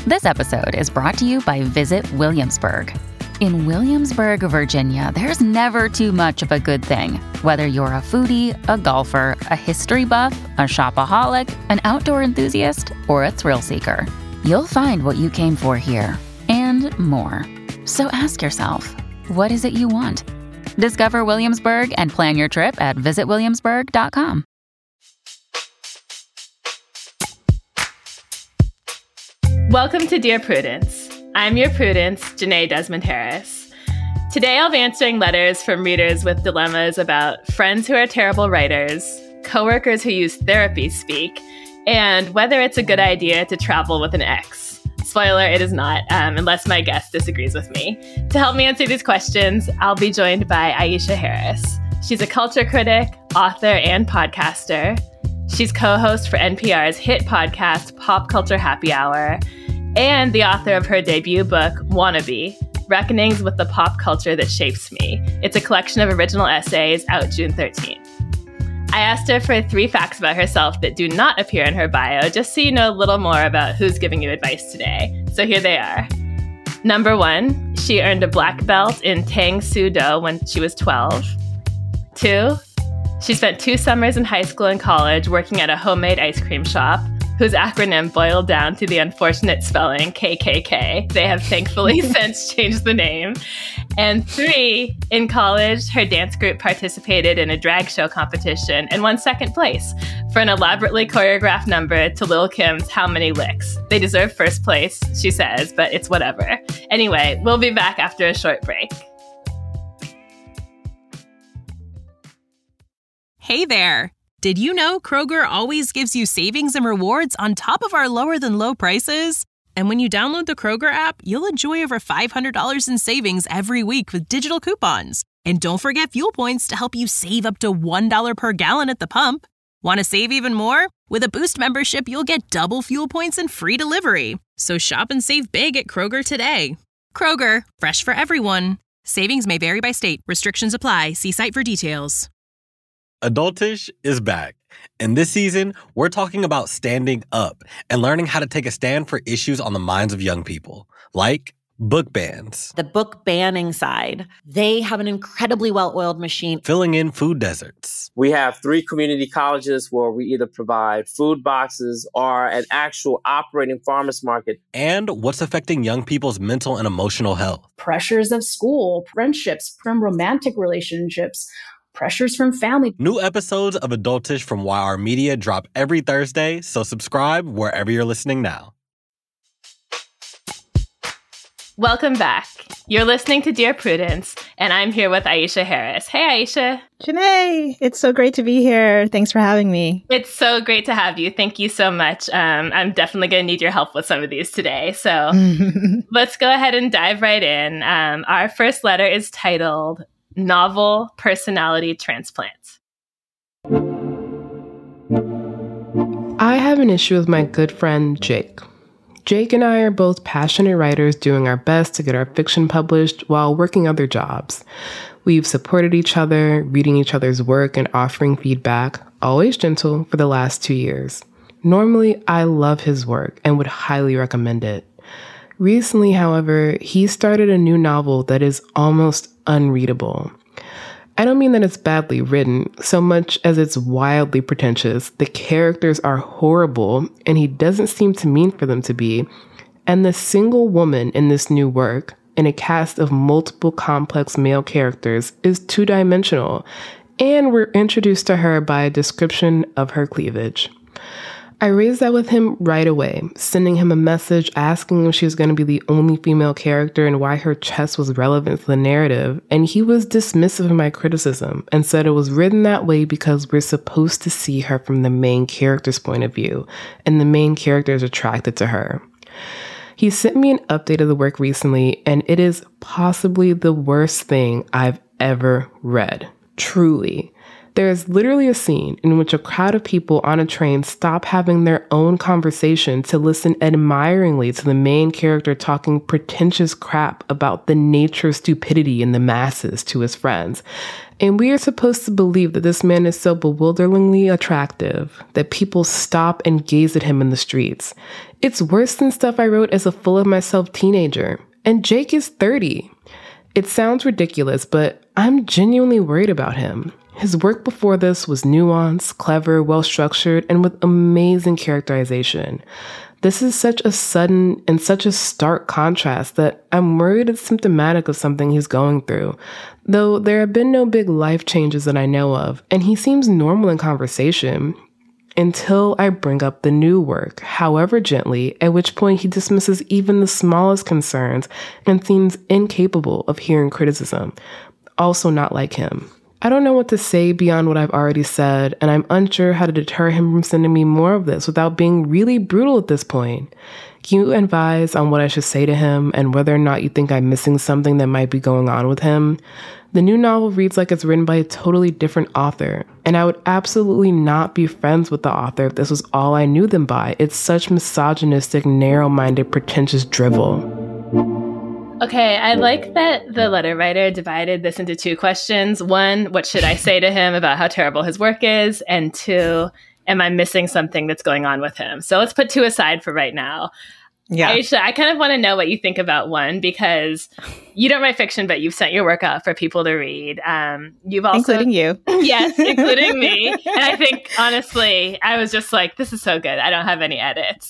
This episode is brought to you by Visit Williamsburg. In Williamsburg, Virginia, there's never too much of a good thing. Whether you're a foodie, a golfer, a history buff, a shopaholic, an outdoor enthusiast, or a thrill seeker, you'll find what you came for here and more. So ask yourself, what is it you want? Discover Williamsburg and plan your trip at visitwilliamsburg.com. Welcome to Dear Prudence. I'm your Prudence, Janae Desmond Harris. Today I'll be answering letters from readers with dilemmas about friends who are terrible writers, coworkers who use therapy speak, and whether it's a good idea to travel with an ex. Spoiler, it is not, unless my guest disagrees with me. To help me answer these questions, I'll be joined by Aisha Harris. She's a culture critic, author, and podcaster. She's co-host for NPR's hit podcast, Pop Culture Happy Hour, and the author of her debut book, Wannabe, Reckonings with the Pop Culture That Shapes Me. It's a collection of original essays out June 13th. I asked her for 3 facts about herself that do not appear in her bio, just so you know a little more about who's giving you advice today. So here they are. Number 1, she earned a black belt in Tang Soo Do when she was 12. 2, she spent 2 summers in high school and college working at a homemade ice cream shop, whose acronym boiled down to the unfortunate spelling KKK. They have thankfully since changed the name. And 3, in college, her dance group participated in a drag show competition and won 2nd place for an elaborately choreographed number to Lil' Kim's How Many Licks. They deserve 1st place, she says, but it's whatever. Anyway, we'll be back after a short break. Hey there! Did you know Kroger always gives you savings and rewards on top of our lower than low prices? And when you download the Kroger app, you'll enjoy over $500 in savings every week with digital coupons. And don't forget fuel points to help you save up to $1 per gallon at the pump. Want to save even more? With a Boost membership, you'll get double fuel points and free delivery. So shop and save big at Kroger today. Kroger, fresh for everyone. Savings may vary by state. Restrictions apply. See site for details. Adultish is back. And this season, we're talking about standing up and learning how to take a stand for issues on the minds of young people, like book bans. The book banning side, they have an incredibly well-oiled machine. Filling in food deserts. We have 3 community colleges where we either provide food boxes or an actual operating farmers market. And what's affecting young people's mental and emotional health. Pressures of school, friendships, from romantic relationships, pressures from family. New episodes of Adultish from YR Media drop every Thursday, so subscribe wherever you're listening now. Welcome back. You're listening to Dear Prudence, and I'm here with Aisha Harris. Hey, Aisha. Janae, it's so great to be here. Thanks for having me. It's so great to have you. Thank you so much. I'm definitely going to need your help with some of these today. So let's go ahead and dive right in. Our first letter is titled Novel Personality Transplants. I have an issue with my good friend, Jake. Jake and I are both passionate writers doing our best to get our fiction published while working other jobs. We've supported each other, reading each other's work and offering feedback, always gentle, for the last 2 years. Normally, I love his work and would highly recommend it. Recently, however, he started a new novel that is almost unreadable. I don't mean that it's badly written, so much as it's wildly pretentious. The characters are horrible, and he doesn't seem to mean for them to be. And the single woman in this new work, in a cast of multiple complex male characters, is 2-dimensional, and we're introduced to her by a description of her cleavage. I raised that with him right away, sending him a message asking if she was going to be the only female character and why her chest was relevant to the narrative, and he was dismissive of my criticism and said it was written that way because we're supposed to see her from the main character's point of view, and the main character is attracted to her. He sent me an update of the work recently, and it is possibly the worst thing I've ever read. Truly. There is literally a scene in which a crowd of people on a train stop having their own conversation to listen admiringly to the main character talking pretentious crap about the nature of stupidity in the masses to his friends. And we are supposed to believe that this man is so bewilderingly attractive that people stop and gaze at him in the streets. It's worse than stuff I wrote as a full-of-myself teenager. And Jake is 30. It sounds ridiculous, but I'm genuinely worried about him. His work before this was nuanced, clever, well-structured, and with amazing characterization. This is such a sudden and such a stark contrast that I'm worried it's symptomatic of something he's going through, though there have been no big life changes that I know of, and he seems normal in conversation until I bring up the new work, however gently, at which point he dismisses even the smallest concerns and seems incapable of hearing criticism. Also not like him. I don't know what to say beyond what I've already said, and I'm unsure how to deter him from sending me more of this without being really brutal at this point. Can you advise on what I should say to him and whether or not you think I'm missing something that might be going on with him? The new novel reads like it's written by a totally different author, and I would absolutely not be friends with the author if this was all I knew them by. It's such misogynistic, narrow-minded, pretentious drivel. Okay, I like that the letter writer divided this into two questions. One, what should I say to him about how terrible his work is? And two, am I missing something that's going on with him? So let's put two aside for right now. Yeah. Aisha, I kind of want to know what you think about one, because you don't write fiction, but you've sent your work out for people to read. You've also, including you. Yes, including me. And I think, honestly, I was just like, this is so good. I don't have any edits.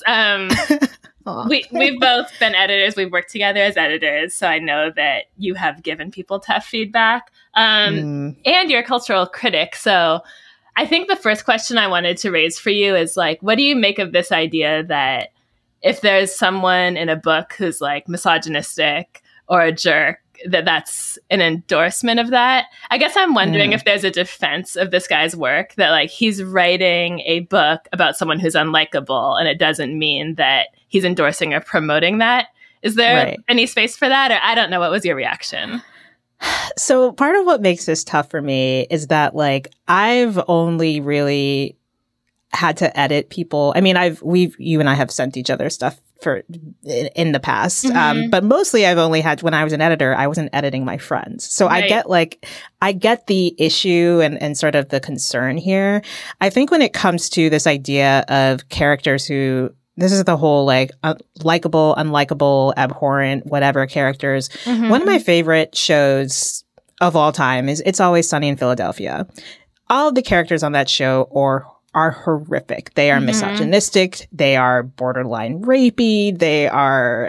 We've both been editors. We've worked together as editors. So I know that you have given people tough feedback. And you're a cultural critic. So I think the first question I wanted to raise for you is like, what do you make of this idea that if there's someone in a book who's like misogynistic or a jerk, that's an endorsement of that? I guess I'm wondering if there's a defense of this guy's work, that like he's writing a book about someone who's unlikable, and it doesn't mean that he's endorsing or promoting that. Is there any space for that? Or I don't know. What was your reaction? So part of what makes this tough for me is that like I've only really had to edit people. I mean, you and I have sent each other stuff in the past. But mostly I've only had, when I was an editor, I wasn't editing my friends. So I get the issue and sort of the concern here. I think when it comes to this idea of characters who, this is the whole like likable, unlikable, abhorrent, whatever characters. One of my favorite shows of all time is It's Always Sunny in Philadelphia. All of the characters on that show are horrific. They are misogynistic. They are borderline rapey. They are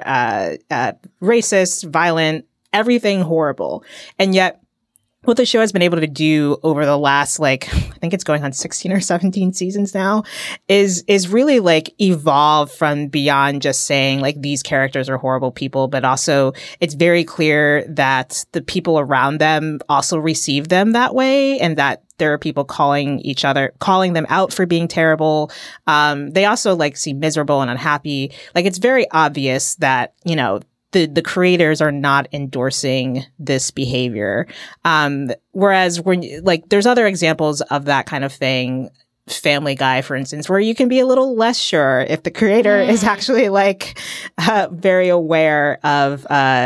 racist, violent, everything horrible. And yet, what the show has been able to do over the last, like, I think it's going on 16 or 17 seasons now, is really like evolve from beyond just saying like these characters are horrible people, but also it's very clear that the people around them also receive them that way, and that there are people calling them out for being terrible. They also like seem miserable and unhappy. Like it's very obvious that, you know, the creators are not endorsing this behavior. Whereas when like there's other examples of that kind of thing, Family Guy, for instance, where you can be a little less sure if the creator is actually like very aware of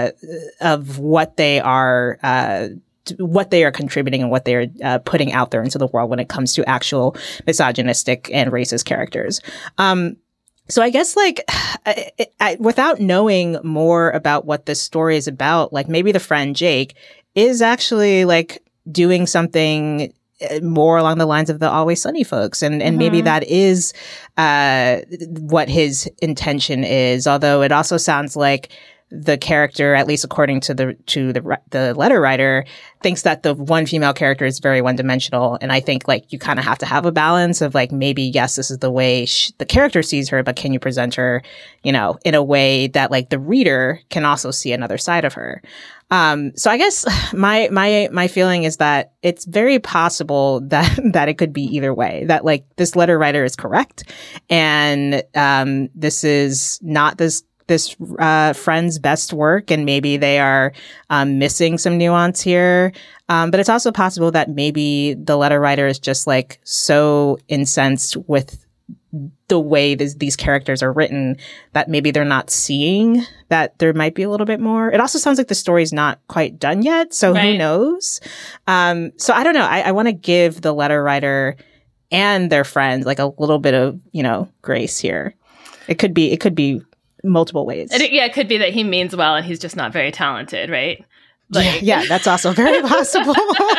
what they are contributing and what they are putting out there into the world when it comes to actual misogynistic and racist characters. So I guess like without knowing more about what this story is about, like maybe the friend Jake is actually like doing something more along the lines of the Always Sunny folks. And maybe that is what his intention is. Although it also sounds like the character, at least according to the letter writer, thinks that the one female character is very one-dimensional. And I think like you kind of have to have a balance of like, maybe, yes, this is the way the character sees her, but can you present her, you know, in a way that like the reader can also see another side of her? So I guess my feeling is that it's very possible that it could be either way, that like this letter writer is correct. And, this is not this this friend's best work, and maybe they are missing some nuance here. But it's also possible that maybe the letter writer is just like so incensed with the way these characters are written that maybe they're not seeing that there might be a little bit more. It also sounds like the story's not quite done yet, so who knows? So I don't know. I want to give the letter writer and their friend like a little bit of, grace here. It could be multiple ways. It could be that he means well and he's just not very talented, right? Yeah, that's also very possible.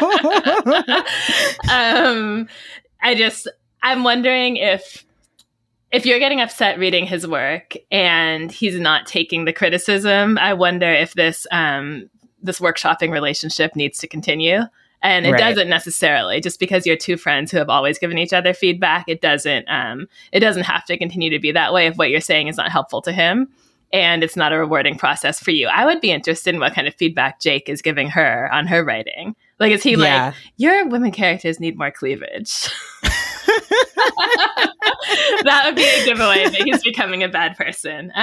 I'm wondering if you're getting upset reading his work and he's not taking the criticism, I wonder if this workshopping relationship needs to continue. And it doesn't necessarily, just because you're two friends who have always given each other feedback, it doesn't have to continue to be that way if what you're saying is not helpful to him and it's not a rewarding process for you. I would be interested in what kind of feedback Jake is giving her on her writing. Like, is he like, your women characters need more cleavage? That would be a giveaway that he's becoming a bad person.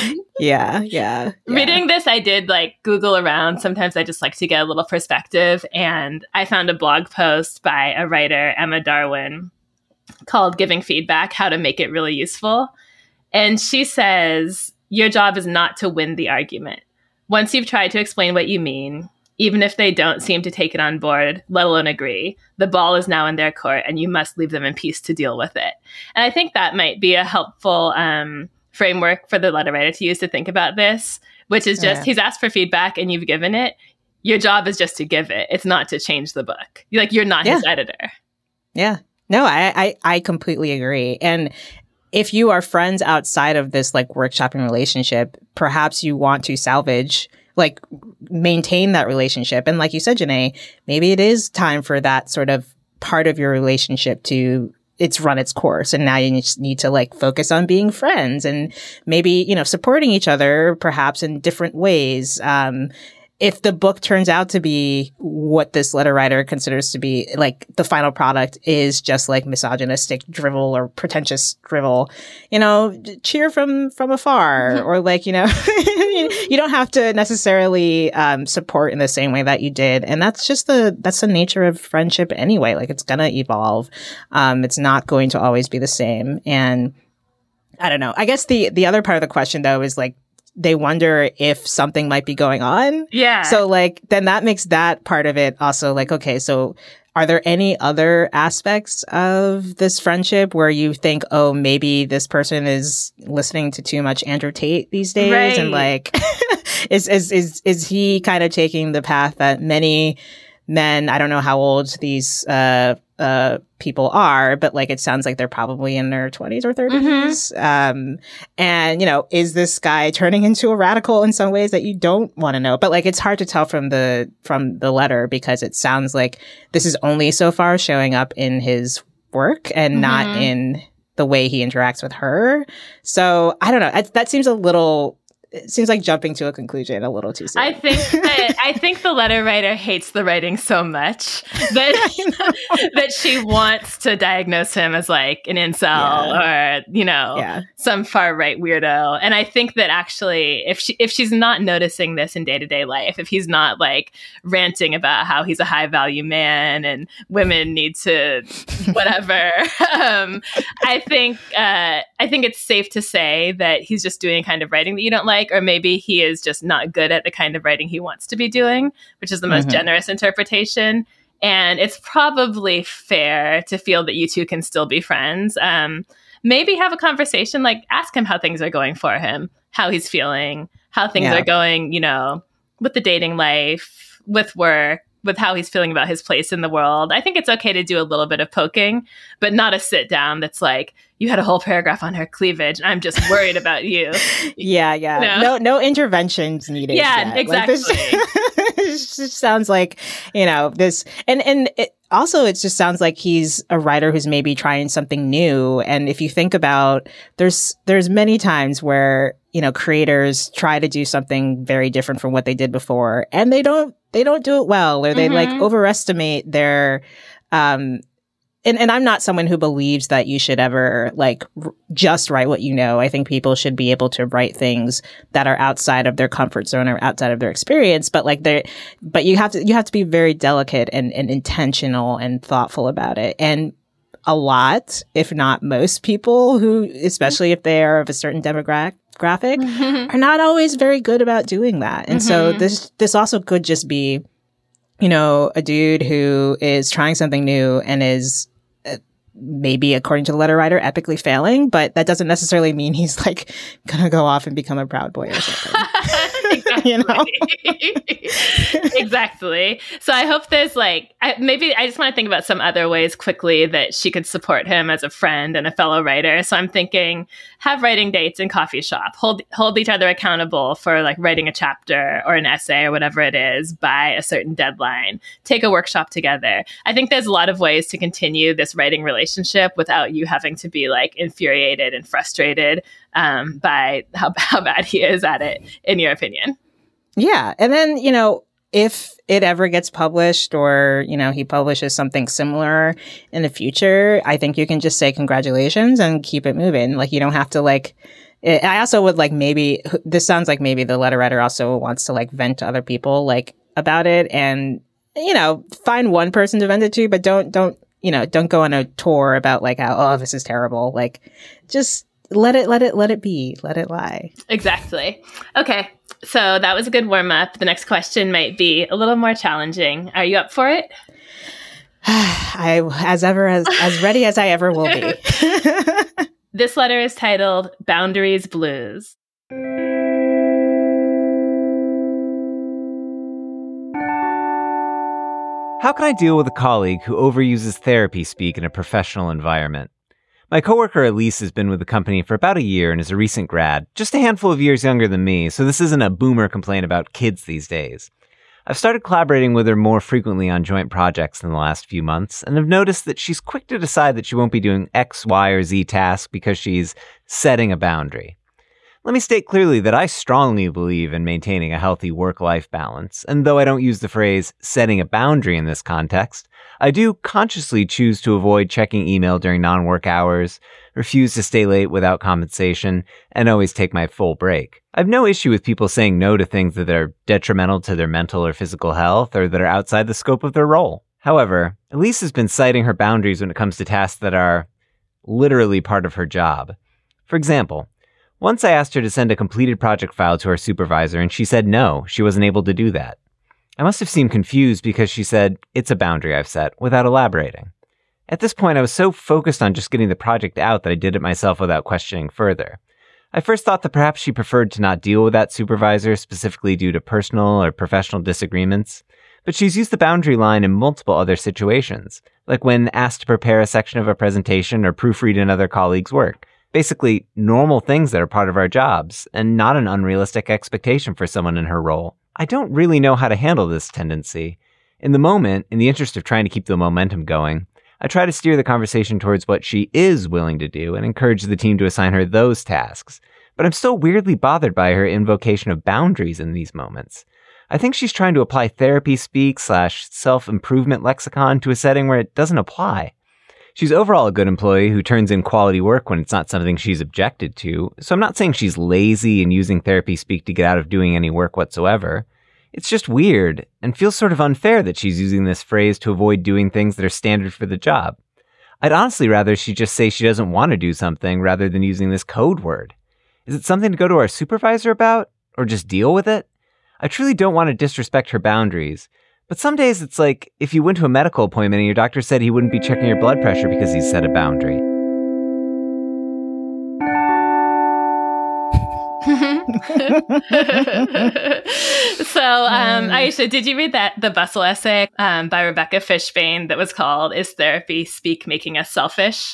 Yeah. Reading this, I did Google around. Sometimes I just like to get a little perspective. And I found a blog post by a writer, Emma Darwin, called Giving Feedback, How to Make It Really Useful. And she says, your job is not to win the argument. Once you've tried to explain what you mean, even if they don't seem to take it on board, let alone agree, the ball is now in their court and you must leave them in peace to deal with it. And I think that might be a helpful framework for the letter writer to use to think about this, which is just, he's asked for feedback and you've given it. Your job is just to give it. It's not to change the book. You're not his editor. Yeah. No, I completely agree. And if you are friends outside of this workshopping relationship, perhaps you want to salvage maintain that relationship. And like you said, Janae, maybe it is time for that sort of part of your relationship it's run its course. And now you just need to focus on being friends and maybe, supporting each other perhaps in different ways. If the book turns out to be what this letter writer considers to be the final product is just misogynistic drivel or pretentious drivel, cheer from afar or you don't have to necessarily support in the same way that you did. And that's just that's the nature of friendship anyway. It's going to evolve. It's not going to always be the same. And I don't know. I guess the other part of the question though is they wonder if something might be going on. Yeah. So then that makes that part of it also okay, so are there any other aspects of this friendship where you think, oh, maybe this person is listening to too much Andrew Tate these days? Right. And is he kind of taking the path that many men, I don't know how old these people are, but it sounds like they're probably in their 20s or 30s. Mm-hmm. And is this guy turning into a radical in some ways that you don't want to know? But it's hard to tell from the letter because it sounds like this is only so far showing up in his work and not in the way he interacts with her. So I don't know. That seems it seems like jumping to a conclusion a little too soon. I think the letter writer hates the writing so much that she wants to diagnose him as an incel or some far right weirdo. And I think that actually, if she's not noticing this in day-to-day life, if he's not ranting about how he's a high value man and women need to whatever, I think it's safe to say that he's just doing a kind of writing that you don't like. Or maybe he is just not good at the kind of writing he wants to be doing, which is the most generous interpretation. And it's probably fair to feel that you two can still be friends. Maybe have a conversation, ask him how things are going for him, how he's feeling, how things are going, with the dating life, with work, with how he's feeling about his place in the world. I think it's okay to do a little bit of poking, but not a sit down that's you had a whole paragraph on her cleavage and I'm just worried about you. Yeah. No interventions needed. Yeah, yet. exactly. It just sounds like, this, and it just sounds like he's a writer who's maybe trying something new. And if you think about, there's many times where, creators try to do something very different from what they did before and they don't do it well, or they overestimate their and I'm not someone who believes that you should ever like just write what you know. I think people should be able to write things that are outside of their comfort zone or outside of their experience. But you have to be very delicate and intentional and thoughtful about it. And a lot, if not most people who, especially if they are of a certain demographic, are not always very good about doing that. And so this also could just be, you know, a dude who is trying something new and is maybe, according to the letter writer, epically failing, but that doesn't necessarily mean he's like gonna go off and become a Proud Boy or something. Exactly. You know? Exactly. So I hope there's like, maybe I just want to think about some other ways quickly that she could support him as a friend and a fellow writer. So I'm thinking, have writing dates in coffee shop, hold each other accountable for like writing a chapter or an essay or whatever it is by a certain deadline, take a workshop together. I think there's a lot of ways to continue this writing relationship without you having to be like infuriated and frustrated by how bad he is at it, in your opinion. Yeah. And then, you know, if it ever gets published or, you know, he publishes something similar in the future, I think you can just say congratulations and keep it moving. Like, you don't have to like, I also would like, maybe this sounds like maybe the letter writer also wants to like vent to other people like about it, and, you know, find one person to vent it to, but don't go on a tour about like how, oh, this is terrible. Like, just let it be, let it lie. Exactly. Okay. So that was a good warm up. The next question might be a little more challenging. Are you up for it? As ready as I ever will be. This letter is titled Boundaries Blues. How can I deal with a colleague who overuses therapy speak in a professional environment? My coworker Elise has been with the company for about a year and is a recent grad, just a handful of years younger than me, so this isn't a boomer complaint about kids these days. I've started collaborating with her more frequently on joint projects in the last few months, and have noticed that she's quick to decide that she won't be doing X, Y, or Z task because she's setting a boundary. Let me state clearly that I strongly believe in maintaining a healthy work-life balance, and though I don't use the phrase setting a boundary in this context, I do consciously choose to avoid checking email during non-work hours, refuse to stay late without compensation, and always take my full break. I have no issue with people saying no to things that are detrimental to their mental or physical health or that are outside the scope of their role. However, Elise has been citing her boundaries when it comes to tasks that are literally part of her job. For example, once I asked her to send a completed project file to her supervisor and she said no, she wasn't able to do that. I must have seemed confused because she said, "It's a boundary I've set," without elaborating. At this point, I was so focused on just getting the project out that I did it myself without questioning further. I first thought that perhaps she preferred to not deal with that supervisor, specifically due to personal or professional disagreements. But she's used the boundary line in multiple other situations, like when asked to prepare a section of a presentation or proofread another colleague's work. Basically, normal things that are part of our jobs, and not an unrealistic expectation for someone in her role. I don't really know how to handle this tendency. In the moment, in the interest of trying to keep the momentum going, I try to steer the conversation towards what she is willing to do and encourage the team to assign her those tasks. But I'm still weirdly bothered by her invocation of boundaries in these moments. I think she's trying to apply therapy speak / self-improvement lexicon to a setting where it doesn't apply. She's overall a good employee who turns in quality work when it's not something she's objected to, so I'm not saying she's lazy and using therapy speak to get out of doing any work whatsoever. It's just weird, and feels sort of unfair that she's using this phrase to avoid doing things that are standard for the job. I'd honestly rather she just say she doesn't want to do something rather than using this code word. Is it something to go to our supervisor about? Or just deal with it? I truly don't want to disrespect her boundaries, but some days it's like if you went to a medical appointment and your doctor said he wouldn't be checking your blood pressure because he set a boundary. So, Aisha, did you read the Bustle essay by Rebecca Fishbane that was called "Is Therapy Speak Making Us Selfish?"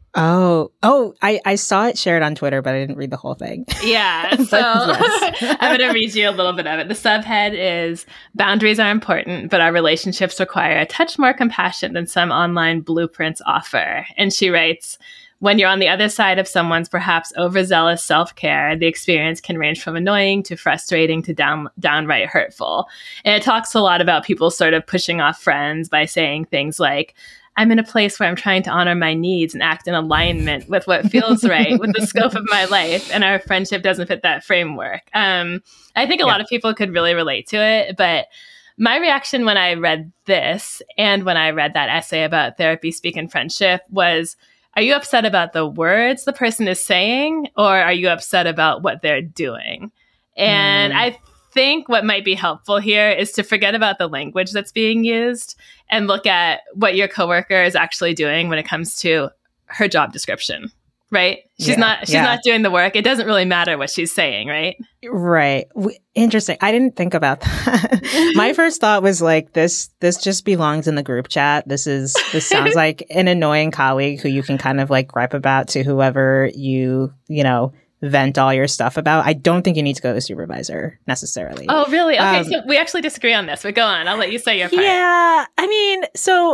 I saw it shared on Twitter, but I didn't read the whole thing. Yeah, so yes. I'm going to read you a little bit of it. The subhead is, "Boundaries are important, but our relationships require a touch more compassion than some online blueprints offer." And she writes, "When you're on the other side of someone's perhaps overzealous self-care, the experience can range from annoying to frustrating to downright hurtful." And it talks a lot about people sort of pushing off friends by saying things like, I'm in a place where I'm trying to honor my needs and act in alignment with what feels right with the scope of my life, and our friendship doesn't fit that framework. I think a lot of people could really relate to it, but my reaction when I read this and when I read that essay about therapy, speak, and friendship was, are you upset about the words the person is saying, or are you upset about what they're doing? And I think what might be helpful here is to forget about the language that's being used and look at what your coworker is actually doing when it comes to her job description, right? She's not doing the work. It doesn't really matter what she's saying, right? Right. Interesting. I didn't think about that. My first thought was like, this just belongs in the group chat. This sounds like an annoying colleague who you can kind of like gripe about to whoever you vent all your stuff about. I don't think you need to go to the supervisor necessarily. Oh, really? Okay, so we actually disagree on this, but go on. I'll let you say your part. Yeah, I mean, so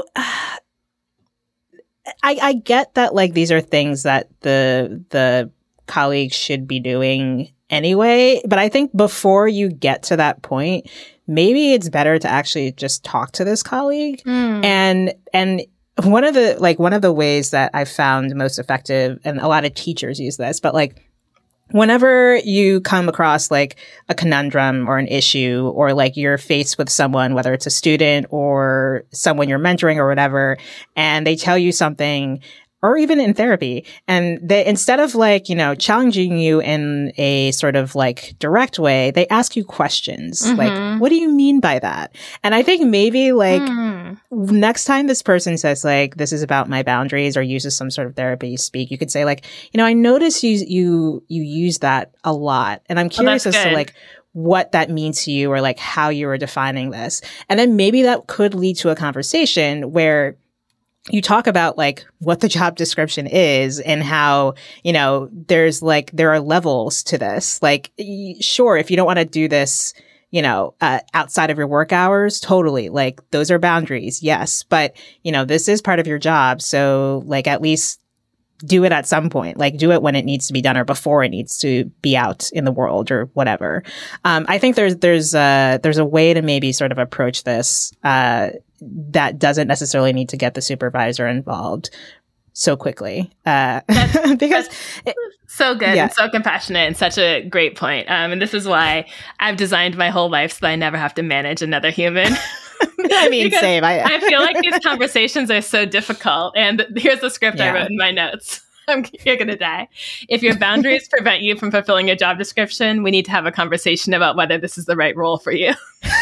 I get that like these are things that the colleagues should be doing anyway, but I think before you get to that point, maybe it's better to actually just talk to this colleague. And one of the ways that I found most effective, and a lot of teachers use this, but like whenever you come across like a conundrum or an issue, or like you're faced with someone, whether it's a student or someone you're mentoring or whatever, and they tell you something, or even in therapy, and they, instead of like, challenging you in a sort of like direct way, they ask you questions. Like, what do you mean by that? And I think maybe like next time this person says like, this is about my boundaries, or uses some sort of therapy speak, you could say like, I notice you use that a lot, and I'm curious as to like what that means to you, or like how you are defining this. And then maybe that could lead to a conversation where you talk about like what the job description is and how, there are levels to this. Like, sure, if you don't want to do this, outside of your work hours, totally. Like, those are boundaries. Yes. But, this is part of your job. So like, at least do it at some point, like do it when it needs to be done or before it needs to be out in the world or whatever. I think there's a way to maybe sort of approach this, that doesn't necessarily need to get the supervisor involved so quickly. Because so good and so compassionate and such a great point. And this is why I've designed my whole life so that I never have to manage another human. I mean, same. I feel like these conversations are so difficult. And here's the script I wrote in my notes. You're going to die. If your boundaries prevent you from fulfilling your job description, we need to have a conversation about whether this is the right role for you.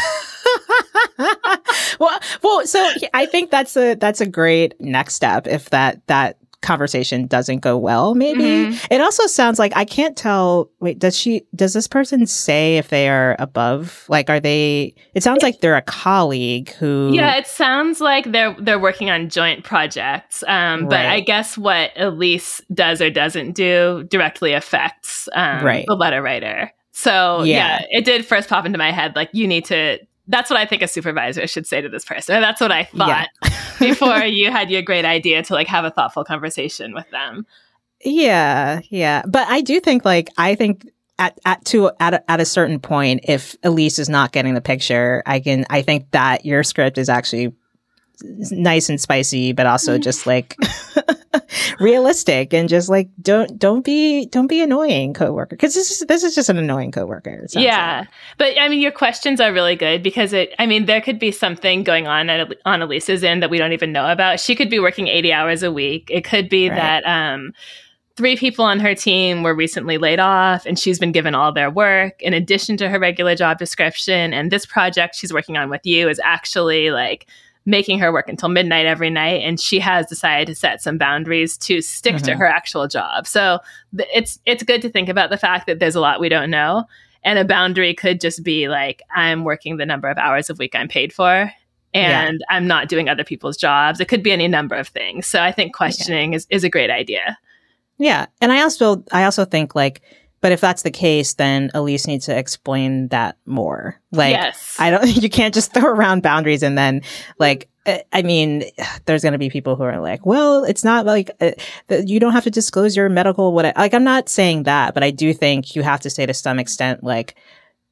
Well, so I think that's a great next step if that conversation doesn't go well, maybe. It also sounds like, I can't tell, does this person say if they are above, like, it sounds like they're a colleague who... Yeah, it sounds like they're working on joint projects. But I guess what Elise does or doesn't do directly affects the letter writer. So yeah, it did first pop into my head, like, you need to... That's what I think a supervisor should say to this person. And that's what I thought before you had your great idea to like have a thoughtful conversation with them. Yeah. But I do think at a certain point, if Elise is not getting the picture, I think that your script is actually nice and spicy, but also just like realistic, and just like don't be annoying coworker, because this is just an annoying coworker. Yeah, but I mean, your questions are really good, because there could be something going on on Elise's end that we don't even know about. She could be working 80 hours a week. It could be that 3 people on her team were recently laid off, and she's been given all their work in addition to her regular job description. And this project she's working on with you is actually like making her work until midnight every night, and she has decided to set some boundaries to stick to her actual job. So it's good to think about the fact that there's a lot we don't know, and a boundary could just be like, I'm working the number of hours a week I'm paid for, and I'm not doing other people's jobs. It could be any number of things. So I think questioning is a great idea. Yeah, and I also think like, but if that's the case, then Elise needs to explain that more. Like, you can't just throw around boundaries and then like, I mean, there's going to be people who are like, well, it's not like you don't have to disclose your medical, like, I'm not saying that, but I do think you have to say to some extent, like,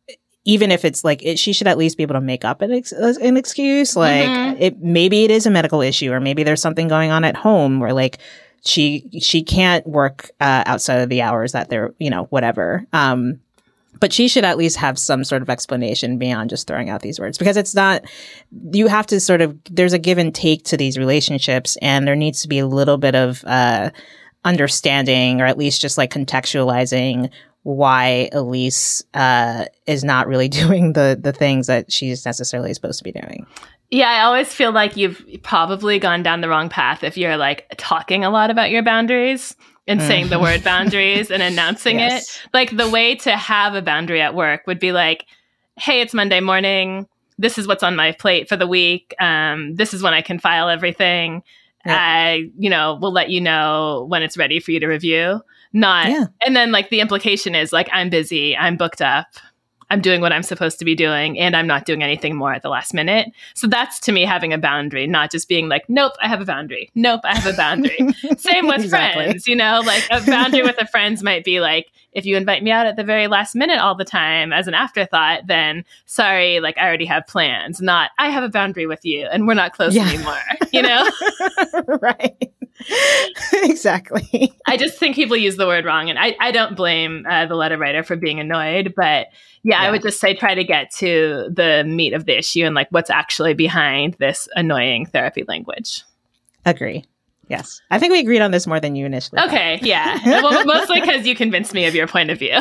even if it's like, she should at least be able to make up an excuse. Like, maybe it is a medical issue, or maybe there's something going on at home where like she can't work outside of the hours that they're, whatever. But she should at least have some sort of explanation beyond just throwing out these words, because it's not, you have to sort of, there's a give and take to these relationships, and there needs to be a little bit of understanding, or at least just like contextualizing why Elise is not really doing the things that she's necessarily supposed to be doing. Yeah, I always feel like you've probably gone down the wrong path if you're like talking a lot about your boundaries and saying the word boundaries and announcing it. Like, the way to have a boundary at work would be like, hey, it's Monday morning. This is what's on my plate for the week. This is when I can file everything. I, will let you know when it's ready for you to review. And then like the implication is like, I'm busy, I'm booked up, I'm doing what I'm supposed to be doing, and I'm not doing anything more at the last minute. So that's, to me, having a boundary, not just being like, nope, I have a boundary. Nope, I have a boundary. Same with friends, like a boundary with a friends might be like, if you invite me out at the very last minute all the time as an afterthought, then sorry, like I already have plans, not I have a boundary with you and we're not close anymore, Right. Exactly. I just think people use the word wrong, and I don't blame the letter writer for being annoyed, but I would just say try to get to the meat of the issue and like what's actually behind this annoying therapy language. Agree. Yes. I think we agreed on this more than you initially thought. Okay, yeah. Well, mostly because you convinced me of your point of view.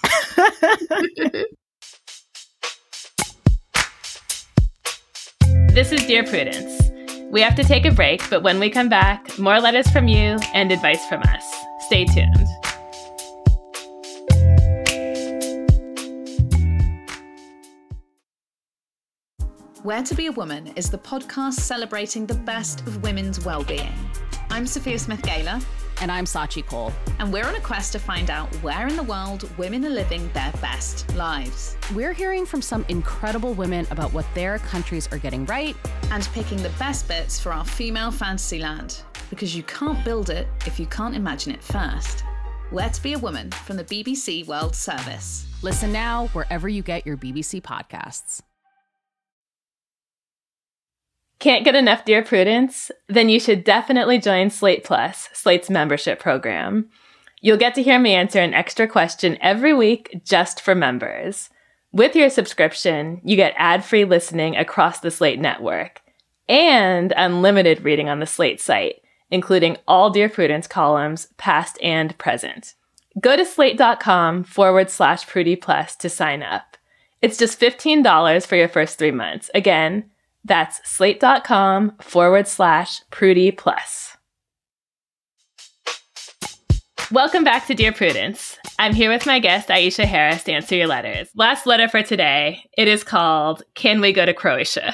This is Dear Prudence. We have to take a break, but when we come back, more letters from you and advice from us. Stay tuned. Where to Be a Woman is the podcast celebrating the best of women's well-being. I'm Sophia Smith-Gaylor. And I'm Sachi Cole. And we're on a quest to find out where in the world women are living their best lives. We're hearing from some incredible women about what their countries are getting right. And picking the best bits for our female fantasy land. Because you can't build it if you can't imagine it first. Where to Be a Woman from the BBC World Service. Listen now wherever you get your BBC podcasts. Can't get enough Dear Prudence? Then you should definitely join Slate Plus, Slate's membership program. You'll get to hear me answer an extra question every week just for members. With your subscription, you get ad-free listening across the Slate network and unlimited reading on the Slate site, including all Dear Prudence columns, past and present. Go to slate.com/Prudie Plus to sign up. It's just $15 for your first 3 months. Again, that's slate.com/Prudie Plus. Welcome back to Dear Prudence. I'm here with my guest, Aisha Harris, to answer your letters. Last letter for today. It is called, Can We Go to Croatia?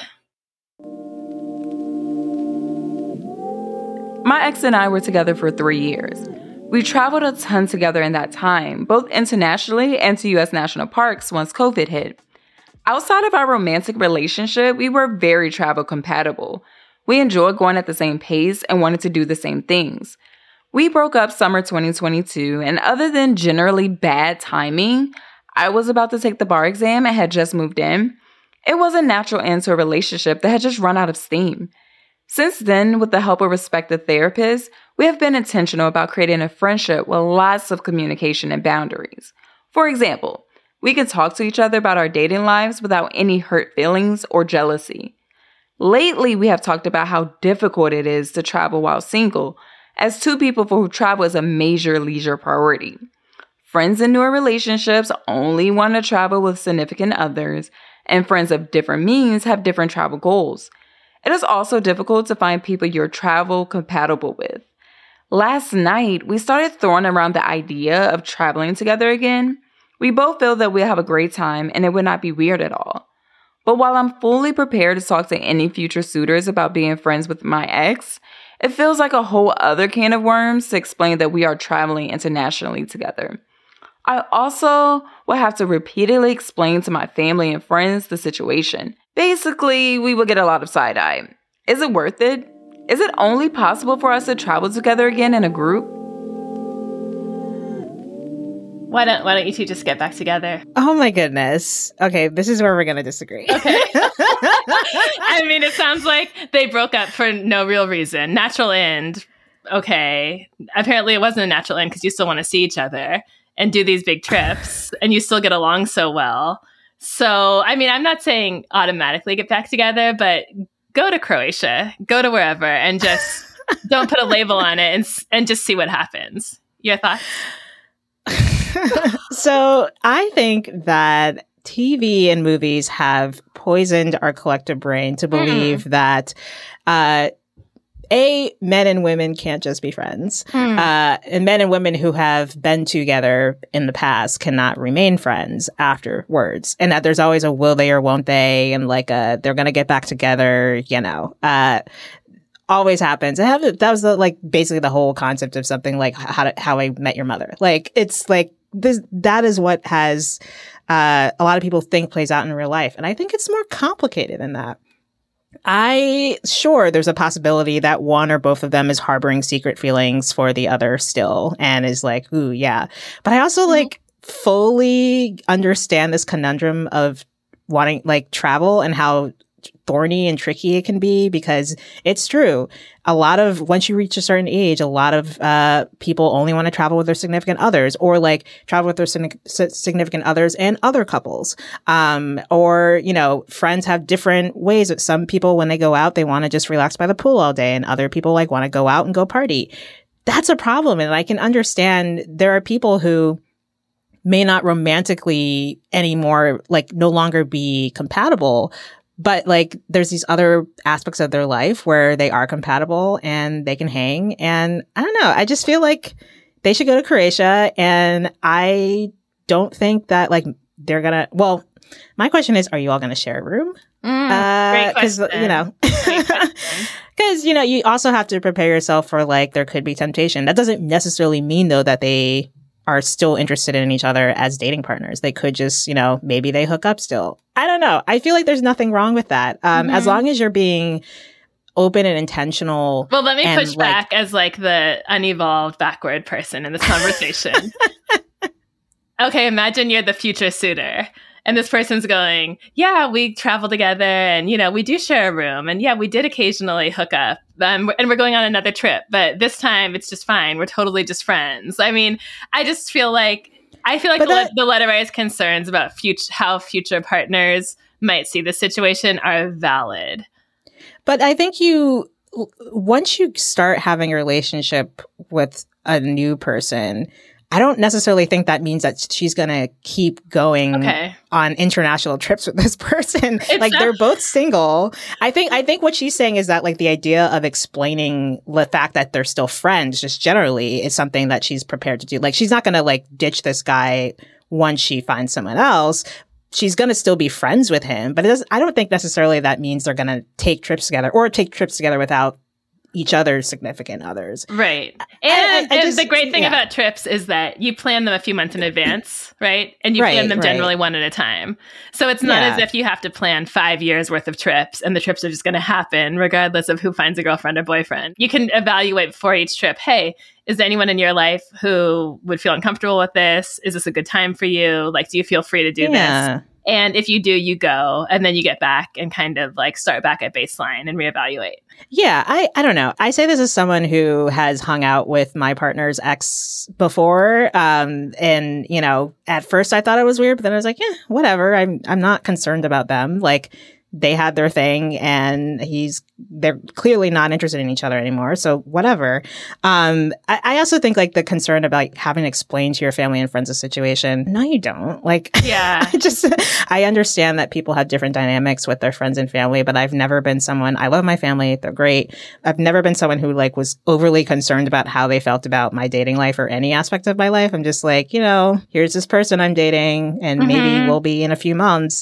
My ex and I were together for 3 years. We traveled a ton together in that time, both internationally and to U.S. national parks once COVID hit. Outside of our romantic relationship, we were very travel compatible. We enjoyed going at the same pace and wanted to do the same things. We broke up summer 2022, and other than generally bad timing, I was about to take the bar exam and had just moved in. It was a natural end to a relationship that had just run out of steam. Since then, with the help of respected therapists, we have been intentional about creating a friendship with lots of communication and boundaries. For example, we can talk to each other about our dating lives without any hurt feelings or jealousy. Lately, we have talked about how difficult it is to travel while single, as two people for who travel is a major leisure priority. Friends in newer relationships only want to travel with significant others, and friends of different means have different travel goals. It is also difficult to find people you're travel compatible with. Last night, we started throwing around the idea of traveling together again. We both feel that we'll have a great time and it would not be weird at all. But while I'm fully prepared to talk to any future suitors about being friends with my ex, it feels like a whole other can of worms to explain that we are traveling internationally together. I also will have to repeatedly explain to my family and friends the situation. Basically, we will get a lot of side-eye. Is it worth it? Is it only possible for us to travel together again in a group? Why don't you two just get back together? Oh my goodness. Okay, this is where we're going to disagree. Okay. I mean, it sounds like they broke up for no real reason. Natural end. Okay. Apparently it wasn't a natural end because you still want to see each other and do these big trips and you still get along so well. So, I mean, I'm not saying automatically get back together, but go to Croatia, go to wherever and just don't put a label on it and just see what happens. Your thoughts? So I think that TV and movies have poisoned our collective brain to believe that men and women can't just be friends. And men and women who have been together in the past cannot remain friends afterwards. And that there's always a will they or won't they, and like they're going to get back together, always happens. That was basically the whole concept of something like How I Met Your Mother. Like, it's like this, that is what has a lot of people think plays out in real life. And I think it's more complicated than that. Sure, there's a possibility that one or both of them is harboring secret feelings for the other still and is like, ooh, yeah. But I also fully understand this conundrum of wanting travel and how thorny and tricky it can be, because it's true. Once you reach a certain age, a lot of people only want to travel with their significant others, or travel with their significant others and other couples. Or, friends have different ways. Some people, when they go out, they want to just relax by the pool all day, and other people want to go out and go party. That's a problem. And I can understand there are people who may not romantically anymore, no longer be compatible. But there's these other aspects of their life where they are compatible and they can hang. And I don't know. I just feel like they should go to Croatia. And I don't think that they're going to, well, my question is, are you all going to share a room? Great question. Because, you also have to prepare yourself for there could be temptation. That doesn't necessarily mean though that they are still interested in each other as dating partners. They could just, maybe they hook up still. I don't know. I feel like there's nothing wrong with that. As long as you're being open and intentional. Well, let me push back as the unevolved backward person in this conversation. Okay, imagine you're the future suitor. And this person's going, yeah, we travel together and, we do share a room. And yeah, we did occasionally hook up and we're going on another trip. But this time it's just fine. We're totally just friends. I mean, I just feel like the letter writer's concerns about how future partners might see the situation are valid. But I think once you start having a relationship with a new person, I don't necessarily think that means that she's going to keep going on international trips with this person. They're both single. I think what she's saying is that the idea of explaining the fact that they're still friends just generally is something that she's prepared to do. She's not going to ditch this guy once she finds someone else. She's going to still be friends with him, but I don't think necessarily that means they're going to take trips together or take trips together without each other's significant others. Right. And the great thing about trips is that you plan them a few months in advance, right? And you plan them generally one at a time. So it's not as if you have to plan 5 years worth of trips and the trips are just going to happen regardless of who finds a girlfriend or boyfriend. You can evaluate before each trip, hey, is there anyone in your life who would feel uncomfortable with this? Is this a good time for you? Do you feel free to do this? And if you do, you go, and then you get back and kind of start back at baseline and reevaluate. Yeah, I don't know. I say this as someone who has hung out with my partner's ex before. And, at first I thought it was weird, but then I was like, yeah, whatever. I'm not concerned about them. They had their thing and they're clearly not interested in each other anymore. So whatever. I also think the concern about having to explain to your family and friends the situation. No, you don't. Yeah. I understand that people have different dynamics with their friends and family, but I've never been someone, I love my family. They're great. I've never been someone who was overly concerned about how they felt about my dating life or any aspect of my life. I'm just here's this person I'm dating and maybe we'll be in a few months.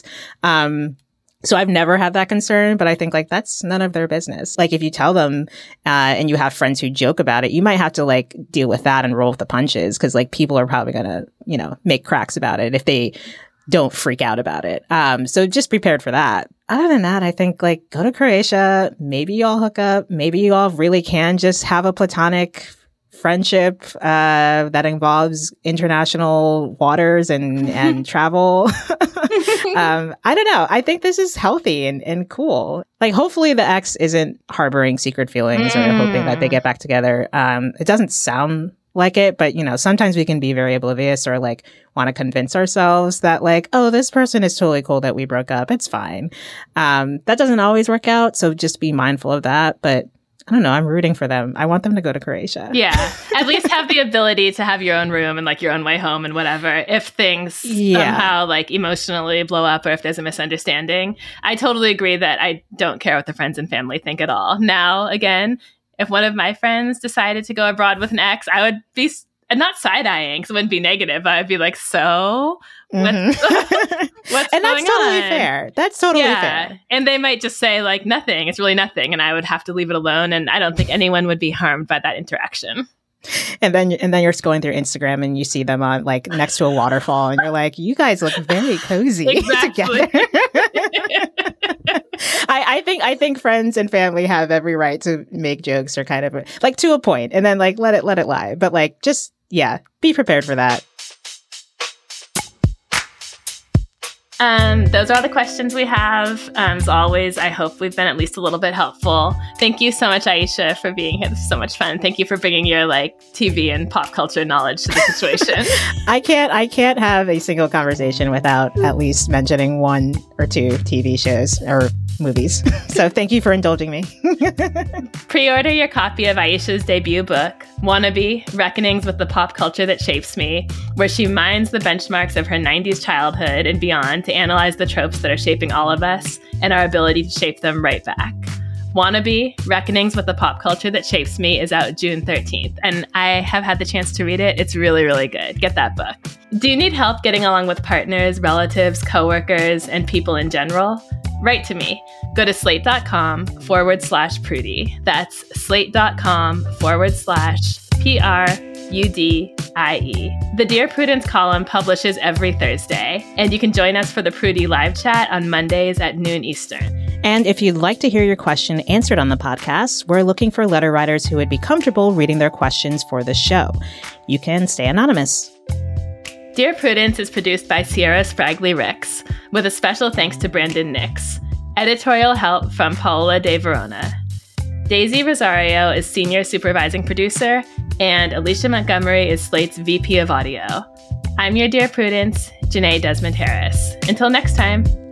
So I've never had that concern, but I think that's none of their business. If you tell them, and you have friends who joke about it, you might have to deal with that and roll with the punches because people are probably going to, make cracks about it if they don't freak out about it. So just prepared for that. Other than that, I think go to Croatia. Maybe you all hook up. Maybe you all really can just have a platonic friendship that involves international waters and travel. I don't know. I think this is healthy and cool. Like, hopefully the ex isn't harboring secret feelings or hoping that they get back together. It doesn't sound like it, but, you know, sometimes we can be very oblivious or like want to convince ourselves that like, oh, this person is totally cool that we broke up. It's fine. That doesn't always work out. So just be mindful of that. But I don't know. I'm rooting for them. I want them to go to Croatia. Yeah. At least have the ability to have your own room and like your own way home and whatever. If things somehow like emotionally blow up or if there's a misunderstanding. I totally agree that I don't care what the friends and family think at all. Now, again, if one of my friends decided to go abroad with an ex, I would be not side-eyeing because it wouldn't be negative. I would be like, so what's And going that's totally on? fair. That's totally fair. And they might just say like nothing. It's really nothing. And I would have to leave it alone. And I don't think anyone would be harmed by that interaction. And then you're scrolling through Instagram and you see them on like next to a waterfall and you're like, you guys look very cozy together. I think friends and family have every right to make jokes or kind of like to a point and then like let it lie. But like just be prepared for that. Those are all the questions we have. As always, I hope we've been at least a little bit helpful. Thank you so much, Aisha, for being here. This is so much fun. Thank you for bringing your like TV and pop culture knowledge to the situation. I can't have a single conversation without at least mentioning one or two TV shows or movies. So thank you for indulging me. Pre-order your copy of Aisha's debut book, Wannabe: Reckonings with the Pop Culture That Shapes Me, where she mines the benchmarks of her 90s childhood and beyond to analyze the tropes that are shaping all of us and our ability to shape them right back. Wannabe: Reckonings with the Pop Culture That Shapes Me is out June 13th, and I have had the chance to read it. It's really, really good. Get that book. Do you need help getting along with partners, relatives, coworkers, and people in general? Write to me. Go to slate.com/Prudie. That's slate.com/PRUDIE. The Dear Prudence column publishes every Thursday, and you can join us for the Prudie live chat on Mondays at noon Eastern. And if you'd like to hear your question answered on the podcast, we're looking for letter writers who would be comfortable reading their questions for the show. You can stay anonymous. Dear Prudence is produced by Sierra Spragley Ricks, with a special thanks to Brandon Nix. Editorial help from Paola De Verona. Daisy Rosario is senior supervising producer, and Alicia Montgomery is Slate's VP of audio. I'm your Dear Prudence, Janae Desmond Harris. Until next time.